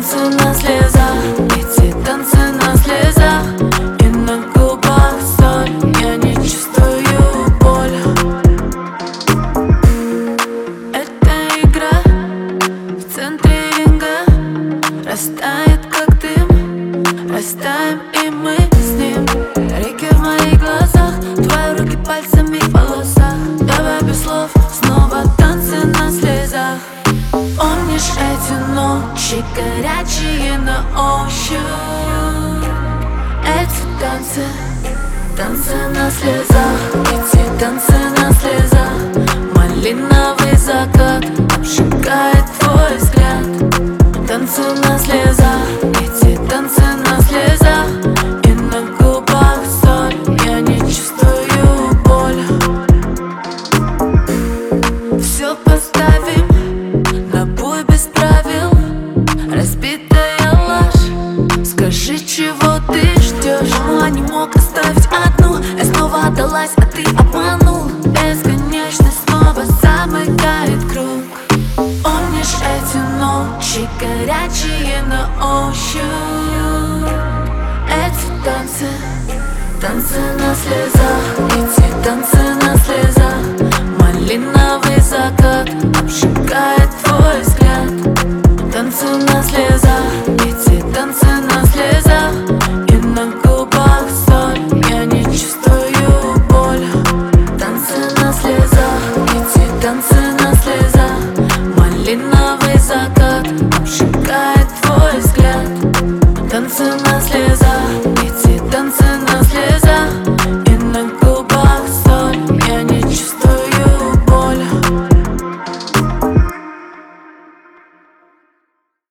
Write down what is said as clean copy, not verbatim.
танцы на слезах, эти танцы на слезах. И на губах соль, я не чувствую боль. Это игра в центре ринга, растает как дым, растаем и мы с ним. Реки в моих глазах, твои руки пальцами в волосах. Давай без слов, снова танцы на слезах. Помнишь эти ночи, горячие на ощупь? Эти танцы, танцы на слезах, эти танцы на слезах. Малиновый закат обжигает твой взгляд. Танцы на слезах, эти танцы на слезах. И на губах соль, я не чувствую боль. Все поставим на бой без правил, разбитая ложь. Скажи, чего ты ждешь? Я не мог оставить одну, я снова отдалась, а ты обманул. Бесконечно снова замыкает круг. Помнишь эти ночи, горячие на ощупь? Эти танцы, танцы на слезах, эти танцы на слезах. Малиновый закат обжигает твой взгляд. Танцы на слезах, эти танцы на слезах. И на губах соль, я не чувствую боль. Танцы на слезах, эти танцы на слезах. Малиновый закат обжигает твой взгляд. Танцы на слезах.